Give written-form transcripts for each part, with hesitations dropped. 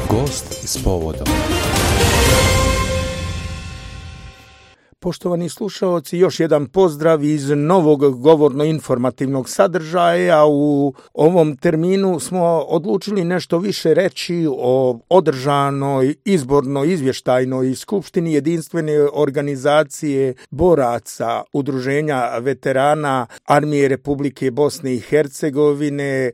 Gost s povodom. Poštovani slušaoci, još jedan pozdrav iz novog govorno-informativnog sadržaja. U ovom terminu smo odlučili nešto više reći o održanoj izbornoj izvještajnoj skupštini jedinstvene organizacije boraca Udruženja veterana Armije Republike Bosne i Hercegovine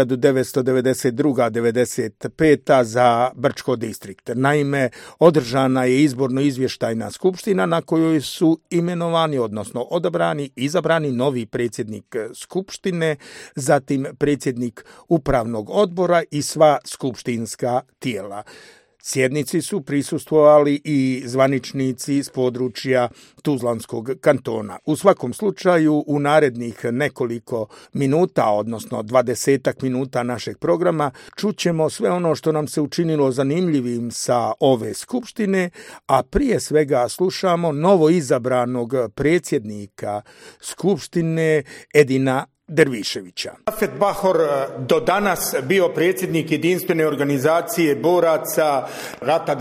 1992-95 za Brčko distrikt. Naime, održana je izborno izvještajna skupština na kojoj su imenovani, odnosno izabrani novi predsjednik skupštine, zatim predsjednik upravnog odbora i sva skupštinska tijela. Sjednici su prisustvovali i zvaničnici s područja Tuzlanskog kantona. U svakom slučaju, u narednih nekoliko minuta, odnosno 20 minuta našeg programa, čućemo sve ono što nam se učinilo zanimljivim sa ove skupštine, a prije svega slušamo novo izabranog predsjednika skupštine Edina Derviševića. Safet Bahor do danas bio predsjednik jedinstvene organizacije boraca rata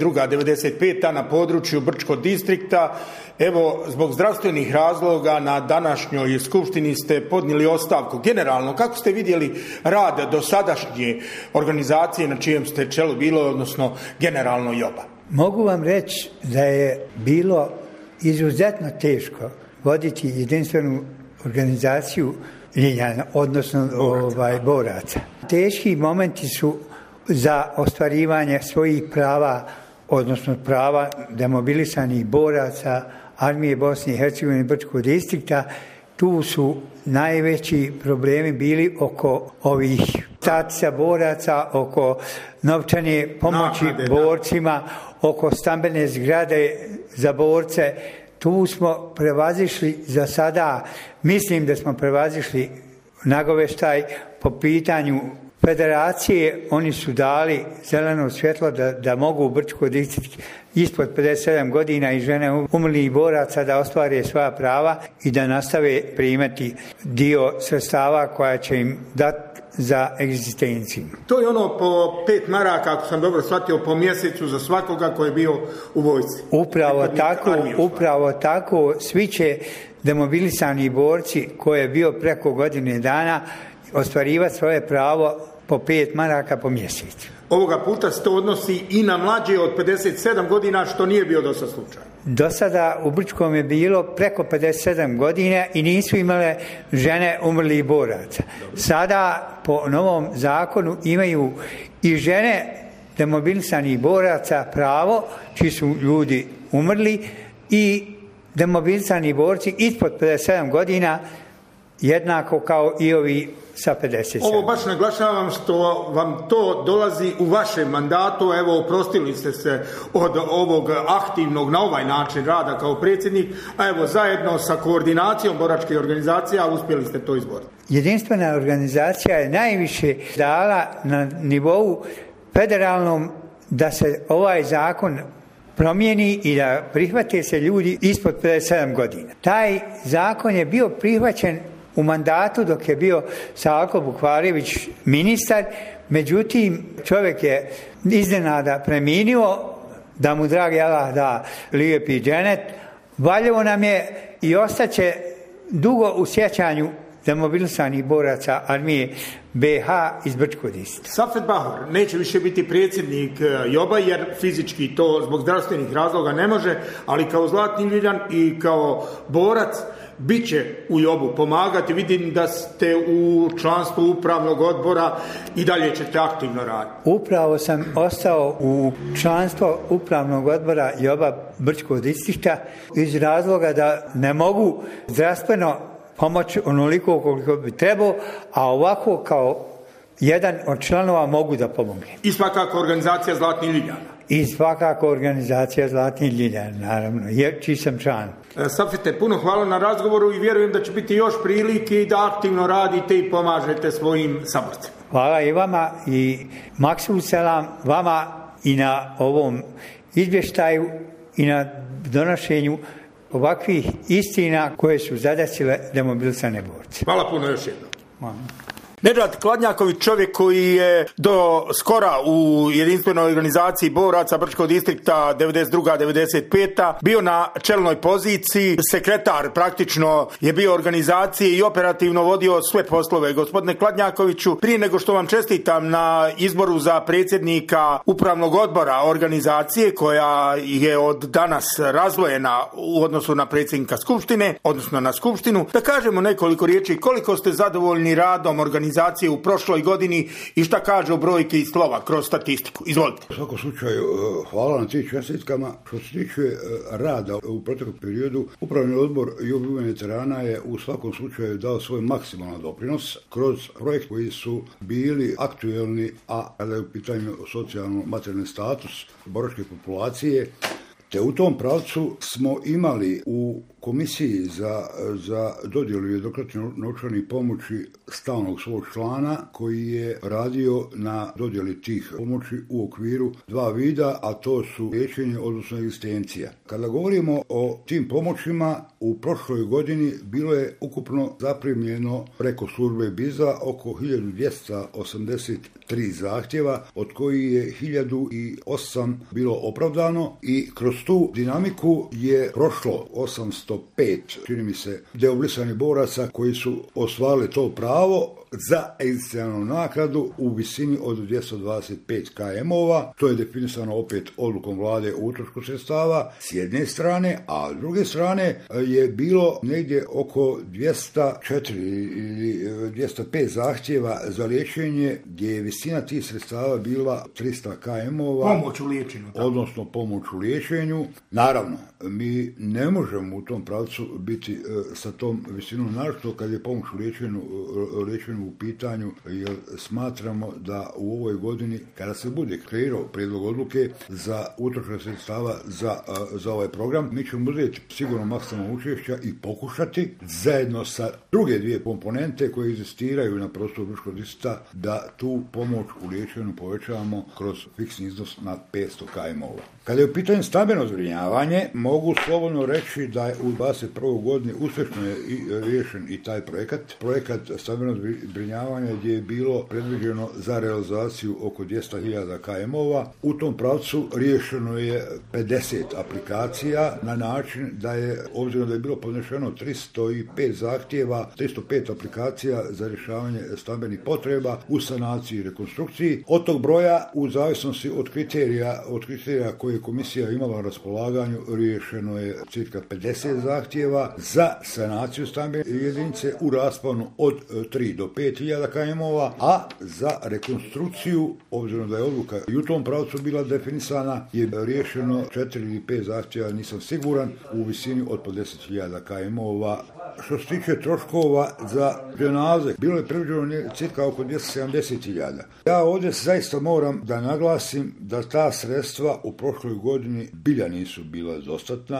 92-95 na području Brčkog distrikta. Evo, zbog zdravstvenih razloga na današnjoj skupštini ste podnijeli ostavku. Generalno, kako ste vidjeli rad dosadašnje organizacije na čijem ste čelu bilo, odnosno generalno Joba? Mogu vam reći da je bilo izuzetno teško voditi jedinstvenu organizaciju Ljiljana, odnosno boraca. Teški momenti su za ostvarivanje svojih prava, odnosno prava demobilisanih boraca Armije Bosne i Hercegovine Brčkog distrikta. Tu su najveći problemi bili oko ovih statusa boraca, oko novčane pomoći borcima, oko stambene zgrade za borce. Tu smo prevazišli za sada, mislim da smo prevazišli nagoveštaj po pitanju federacije. Oni su dali zeleno svjetlo da mogu u Brčkog distrikt ispod 57 godina i žene umrlih boraca da ostvare svoja prava i da nastave primati dio sredstava koja će im dati za egzistenciju. To je ono po 5 maraka, ako sam dobro shvatio, po mjesecu za svakoga koji je bio u vojsci. Upravo tako. Svi će demobilisani borci koji je bio preko godine dana ostvarivati svoje pravo po 5 maraka po mjesecu. Ovoga puta se to odnosi i na mlađe od 57 godina, što nije bio do sad slučaj. Do sada u Brčkom je bilo preko 57 godina i nisu imale žene umrlih boraca. Sada po novom zakonu imaju i žene demobilisanih boraca pravo, čiji su ljudi umrli, i demobilisani borci ispod 57 godina jednako kao i ovi sa 57. Ovo baš naglašavam što vam to dolazi u vašem mandatu. Evo, oprostili ste se od ovog aktivnog na ovaj način rada kao predsjednik, a evo zajedno sa koordinacijom boračkih organizacija uspjeli ste to izboriti. Jedinstvena organizacija je najviše dala na nivou federalnom da se ovaj zakon promijeni i da prihvate se ljudi ispod 57 godina. Taj zakon je bio prihvaćen u mandatu dok je bio Salko Bukvarević ministar, međutim čovjek je iznenada preminuo, da mu dragi Allah da lijepi dženet. Valjevo nam je i ostaće dugo u sjećanju demobilisanih boraca Armije BH iz Brčkog distrikta. Safet Bahor neće više biti predsjednik Joba jer fizički to zbog zdravstvenih razloga ne može, ali kao Zlatni Ljiljan i kao borac bit će u Jobu pomagati. Vidim da ste u članstvu upravnog odbora i dalje ćete aktivno raditi. Upravo sam ostao u članstvo upravnog odbora Joba Brčkog distrikta iz razloga da ne mogu zdravstveno pomoći onoliko koliko bi trebao, a ovako kao jedan od članova mogu da pomogne. I svakako organizacija Zlatni Ljiljan. I svakako organizacija Zlatni Ljiljan, naravno, jer čiji sam član. Safete, puno hvala na razgovoru i vjerujem da će biti još prilike da aktivno radite i pomažete svojim saborcima. Hvala i vama i maksimum selam vama i na ovom izvještaju i na donošenju ovakvih istina koje su zadesile demobilisane borce. Hvala puno još jednom. Hvala. Nedžad Kladnjaković, čovjek koji je do skora u jedinstvenoj organizaciji boraca Brčkog distrikta 92-95 bio na čelnoj poziciji, sekretar praktično je bio organizacije i operativno vodio sve poslove. Gospodine Kladnjakoviću, prije nego što vam čestitam na izboru za predsjednika upravnog odbora organizacije koja je od danas razdvojena u odnosu na predsjednika skupštine, odnosno na skupštinu, da kažemo nekoliko riječi koliko ste zadovoljni radom organizacije u prošloj godini i šta kažu brojke i slova kroz statistiku. Izvolite. U svakom slučaju, hvala na tim čestitkama. Što se tiče rada u proteklom periodu, upravni odbor i obrane veterana je u svakom slučaju dao svoj maksimalan doprinos kroz projekt koji su bili aktuelni, a kada je u pitanju socijalno-materijalni status boračke populacije, te u tom pravcu smo imali u Komisiji za dodjelu jednokratne novčanih pomoći stalnog svog člana koji je radio na dodjeli tih pomoći u okviru dva vida, a to su liječenje, odnosno egzistencija. Kada govorimo o tim pomoćima, u prošloj godini bilo je ukupno zaprimljeno preko službe BIZ-a oko 1283 zahtjeva, od kojih je 1008 bilo opravdano i kroz tu dinamiku je prošlo 805, čini mi se, deoblisanih boraca koji su ostvarili to pravo za egzistencijalnu naknadu u visini od 225 km-ova. To je definisano opet odlukom vlade o utrošku sredstava s jedne strane, a s druge strane je bilo negdje oko 204 ili 205 zahtjeva za liječenje gdje je visina tih sredstava bila 300 km-ova. Pomoć u liječenju. Odnosno pomoć u liječenju. Naravno, mi ne možemo u tom pravcu biti sa tom visinom, našto kad je pomoć u liječenju u pitanju, jer smatramo da u ovoj godini, kada se bude kreirao prijedlog odluke za utrošak sredstava za ovaj program, mi ćemo uzeti sigurno maksimalno učešća i pokušati zajedno sa druge dvije komponente koje egzistiraju na prostoru Brčkog distrikta da tu pomoć u liječenju povećavamo kroz fiksni iznos na 500 km-ova. Kada je u pitanju stambeno zbrinjavanje, mogu slobodno reći da je u 2021. godini uspješno je riješen i taj projekat stambeno zbrinjavanja gdje je bilo predviđeno za realizaciju oko 200.000 km-ova. U tom pravcu riješeno je 50 aplikacija na način da je, obzirom da je bilo podnešeno 305 zahtjeva, 305 aplikacija za rješavanje stambenih potreba u sanaciji i rekonstrukciji. Od tog broja, u zavisnosti od kriterija koje je komisija imala na raspolaganju, riješeno je cirka 50 zahtjeva za sanaciju stambene jedinice u rasponu od 3 do 5.000 km-ova, a za rekonstrukciju, obzirom da je odluka i u tom pravcu bila definisana, je riješeno 4 ili 5 zahtjeva, nisam siguran, u visini od 50.000 km-ova. Što se tiče troškova za dženaze, bilo je predviđeno cirka oko 270.000. Ja ovdje zaista moram da naglasim da ta sredstva u prošloj godini bilja nisu bila dostatna,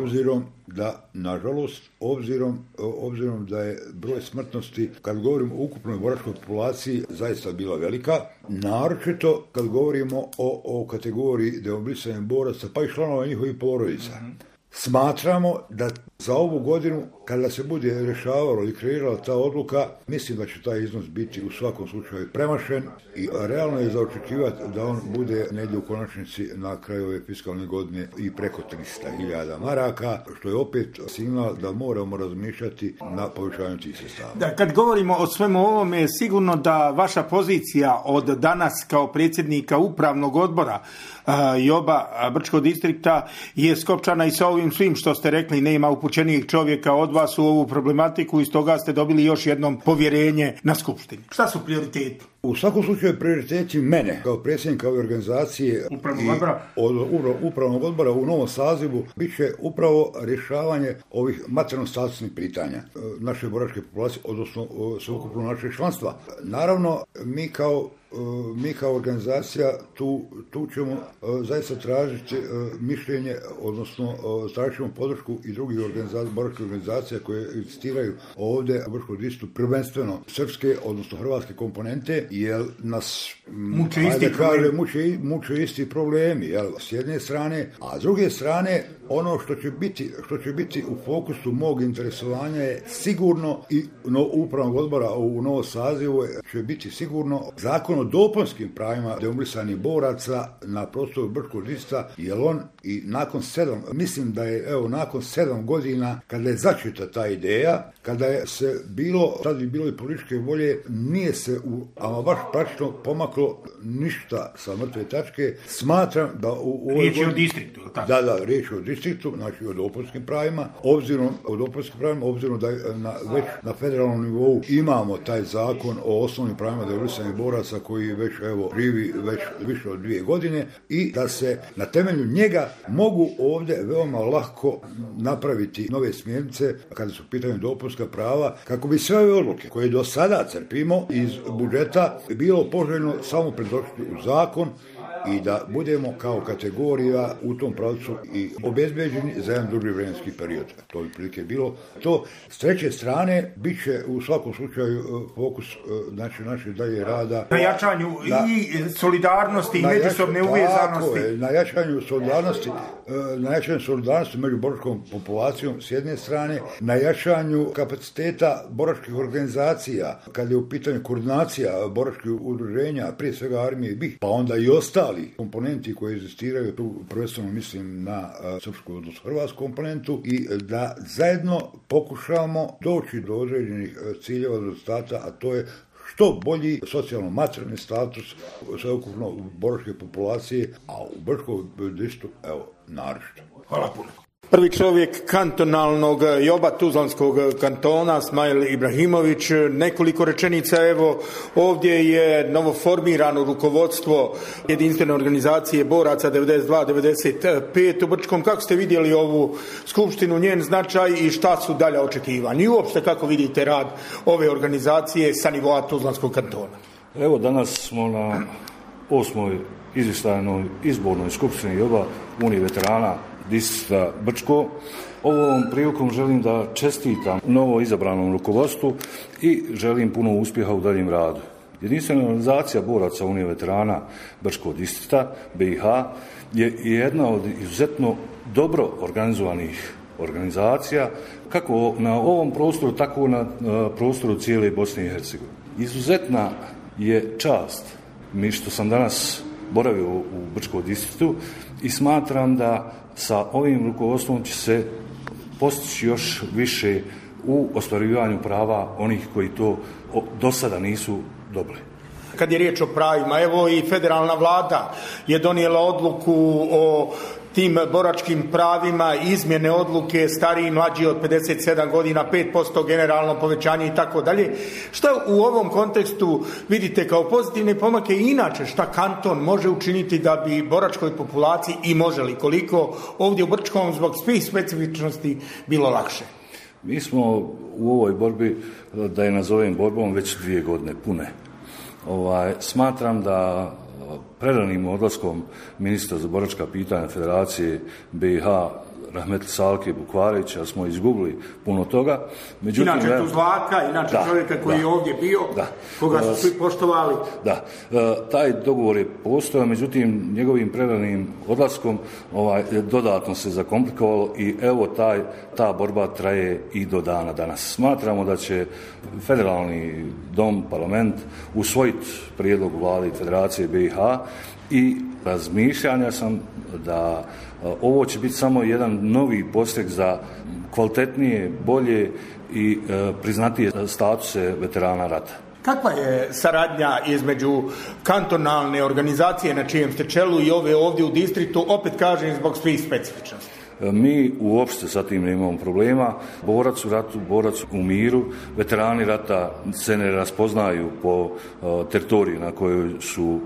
obzirom da je broj smrtnosti, kad govorimo o ukupnoj boračkoj populaciji, zaista bila velika, naročito kad govorimo o kategoriji demobilisanih boraca, pa i članova njihovih porodica. Smatramo da za ovu godinu, kada se bude rješavalo i kreirala ta odluka, mislim da će taj iznos biti u svakom slučaju premašen i realno je za očekivati da on bude negdje u konačnici na kraju ove fiskalne godine i preko 300.000 maraka, što je opet signal da moramo razmišljati na povećanju tih sredstava. Da, kad govorimo o svemu ovome, sigurno da vaša pozicija od danas kao predsjednika upravnog odbora Joba Brčkog distrikta je skopčana i sa ovim svim što ste rekli, nema upućenijeg čovjeka od vas u ovu problematiku i stoga ste dobili još jednom povjerenje na skupštini. Šta su prioriteti? U svakom slučaju prioriteti mene kao predsjednika ove organizacije upravnog odbora u novom sazivu bit će upravo rješavanje ovih materijalno-statusnih pitanja naše boračke populacije, odnosno sveukupno našeg članstva. Naravno, mi kao organizacija tu ćemo zaista tražiti mišljenje, odnosno tražit ćemo podršku i drugih boračkih organizacija koje egzistiraju ovdje u Brčkom distriktu, prvenstveno srpske, odnosno hrvatske komponente, jer nas muče isti problemi, s jedne strane, a s druge strane ono što će biti u fokusu mog interesovanja je sigurno i upravnog odbora u novom sazivu će biti sigurno Zakon o dopunskim pravima demobilisanih boraca na prostoru Brčkog distrikta, jer on i nakon 7 godina kada je začeta ta ideja, kada je se tad bi bilo i političke volje, nije se ama baš praktično pomaklo ništa sa mrtve tačke. Smatram da riječ je o distriktu, tako? Da, riječ je o distriktu, znači o dopunskim pravima, obzirom da već na federalnom nivou imamo taj zakon o osnovnim pravima demobilisanih boraca koji već živi već više od 2 godine i da se na temelju njega mogu ovdje veoma lako napraviti nove smjernice kada su pitanje dopunska prava, kako bi sve ove odluke koje do sada crpimo iz budžeta bilo poželjno samo predočiti u zakon i da budemo kao kategorija u tom pravcu i obezbeđeni za jedan duži vremenski period. To bi prilike bilo. To s treće strane bit će u svakom slučaju fokus naše dalje rada. Na jačanju i solidarnosti i međusobne uvezanosti. Na jačanju solidarnosti među boračkom populacijom s jedne strane, na jačanju kapaciteta boračkih organizacija, kad je u pitanju koordinacija boračkih udruženja, prije svega armije i BiH, pa onda i ostali komponenti koji egzistiraju, tu prvenstveno mislim na srpsku odnosno hrvatsku komponentu, i da zajedno pokušamo doći do određenih ciljeva, rezultata, a to je što bolji socijalno-materijalni status sveukupno boračke populacije, a u Brčkom distriktu, naročito. Hvala puno. Prvi čovjek kantonalnog Joba Tuzlanskog kantona, Smail Ibrahimović, nekoliko rečenica, ovdje je novoformirano rukovodstvo jedinstvene organizacije boraca 92-95 u Brčkom. Kako ste vidjeli ovu skupštinu, njen značaj i šta su dalje očekivanja? I uopšte kako vidite rad ove organizacije sa nivoa Tuzlanskog kantona? Danas smo na 8. izvještajnoj izbornoj skupštini Joba Unije veterana distrikta Brčko. Ovom prilikom želim da čestitam novo izabranom rukovodstvu i želim puno uspjeha u daljem radu. Jedinstvena organizacija boraca Unije veterana Brčkog distrikta BiH je jedna od izuzetno dobro organizovanih organizacija kako na ovom prostoru, tako na prostoru cijele Bosne i Hercegovine. Izuzetna je čast mi što sam danas boravio u Brčkom distriktu i smatram da sa ovim rukovodstvom će se postići još više u ostvarivanju prava onih koji to do sada nisu dobili. Kad je riječ o pravima, i federalna vlada je donijela odluku o tim boračkim pravima, izmjene odluke stariji i mlađi od 57 godina, 5% generalno povećanje i tako dalje. Šta u ovom kontekstu vidite kao pozitivne pomake i inače šta kanton može učiniti da bi boračkoj populaciji, i može li koliko, ovdje u Brčkom zbog svih specifičnosti bilo lakše? Mi smo u ovoj borbi, da je nazovem borbom, već 2 godine pune. Smatram da predanim odlaskom ministra za boračka pitanja Federacije BiH Rahmetli Salke Bukvarića smo izgubili puno toga. Međutim, inače Tuzlaka, inače čovjeka koji je ovdje bio, koga su svi poštovali. Da, taj dogovor je postojao, međutim njegovim predanim odlaskom dodatno se zakomplikovalo i ta borba traje i do dana danas. Smatramo da će federalni dom, parlament usvojiti prijedlog vlade Federacije BiH i razmišljanja sam da ovo će biti samo jedan novi postrek za kvalitetnije, bolje i priznatije statuse veterana rata. Kakva je saradnja između kantonalne organizacije na čijem ste čelu i ove ovdje u distriktu, opet kažem zbog svih specifičnosti? Mi uopšte sa tim nemamo problema. Borac u ratu, borac u miru, veterani rata se ne raspoznaju po teritoriji na kojoj su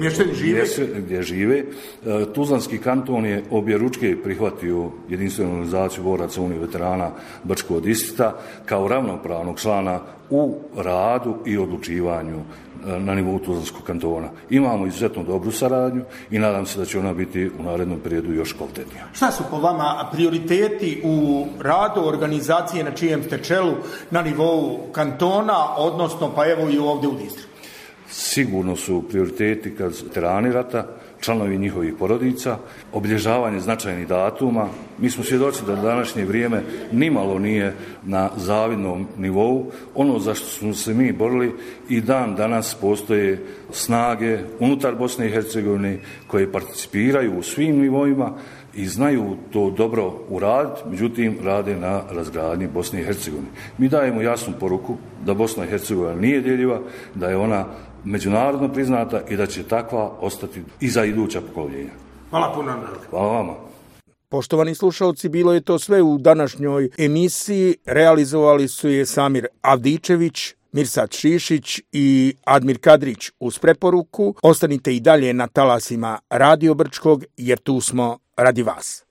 gdje žive. Tuzlanski kanton je objeručke prihvatio jedinstvenu organizaciju boraca Unije veterana Brčkog distrikta kao ravnopravnog člana u radu i odlučivanju na nivou Tuzlanskog kantona. Imamo izuzetno dobru saradnju i nadam se da će ona biti u narednom periodu još kvalitetnija. Šta su po vama prioriteti u radu organizacije na čijem ste čelu na nivou kantona, odnosno i ovdje u distriktu? Sigurno su prioriteti kad veterani rata članovi njihovih porodica, obilježavanje značajnih datuma. Mi smo svjedoci da današnje vrijeme nimalo nije na zavidnom nivou. Ono za što smo se mi borili i dan danas postoje snage unutar Bosne i Hercegovine koje participiraju u svim nivoima i znaju to dobro uraditi, međutim rade na razgradnji Bosne i Hercegovine. Mi dajemo jasnu poruku da Bosna i Hercegovina nije djeljiva, da je ona međunarodno priznata i da će takva ostati i za iduća pokoljenja. Hvala puno. Hvala vama. Poštovani slušalci, bilo je to sve u današnjoj emisiji. Realizovali su je Samir Avdičević, Mirsad Šišić i Admir Kadrić. Uz preporuku ostanite i dalje na talasima Radio Brčkog jer tu smo radi vas.